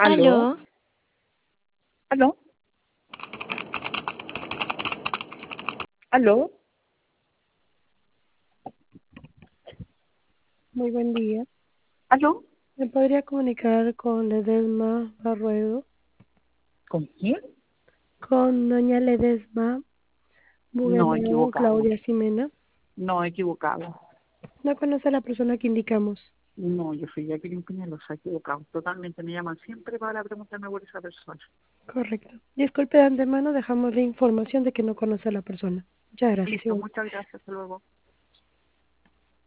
¿Aló? Aló, ¿Aló? ¿Aló? Muy buen día. ¿Aló? ¿Me podría comunicar con Ledesma Barruedo? ¿Con quién? Con doña Ledesma No, Buguenado equivocado. Claudia Ximena. No, equivocado. No conoce a la persona que indicamos. No, yo soy Jacqueline Peñalosa, equivocado. Totalmente me llaman siempre para preguntarme por esa persona. Correcto. Disculpe de antemano, dejamos la información de que no conoce a la persona. Muchas gracias. Listo, muchas gracias. Hasta luego.